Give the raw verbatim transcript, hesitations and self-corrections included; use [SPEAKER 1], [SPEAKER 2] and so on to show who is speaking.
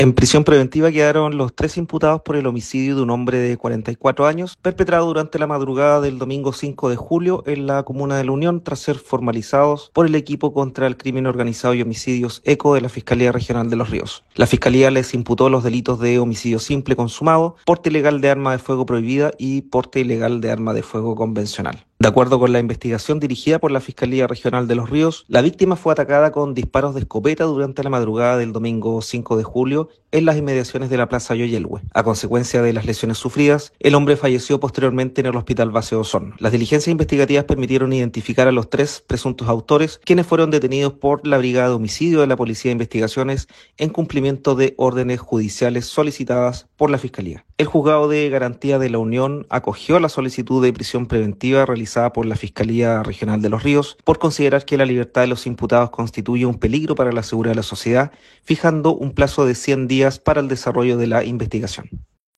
[SPEAKER 1] En prisión preventiva quedaron los tres imputados por el homicidio de un hombre de cuarenta y cuatro años, perpetrado durante la madrugada del domingo cinco de julio en la comuna de La Unión, tras ser formalizados por el equipo contra el crimen organizado y homicidios ECO de la Fiscalía Regional de Los Ríos. La Fiscalía les imputó los delitos de homicidio simple consumado, porte ilegal de arma de fuego prohibida y porte ilegal de arma de fuego convencional. De acuerdo con la investigación dirigida por la Fiscalía Regional de Los Ríos, la víctima fue atacada con disparos de escopeta durante la madrugada del domingo cinco de julio en las inmediaciones de la Plaza Yoyelhue. A consecuencia de las lesiones sufridas, el hombre falleció posteriormente en el Hospital Base Osorno. Las diligencias investigativas permitieron identificar a los tres presuntos autores, quienes fueron detenidos por la Brigada de Homicidio de la Policía de Investigaciones en cumplimiento de órdenes judiciales solicitadas por la Fiscalía. El Juzgado de Garantía de La Unión acogió la solicitud de prisión preventiva realizada por la Fiscalía Regional de Los Ríos por considerar que la libertad de los imputados constituye un peligro para la seguridad de la sociedad, fijando un plazo de cien días para el desarrollo de la investigación.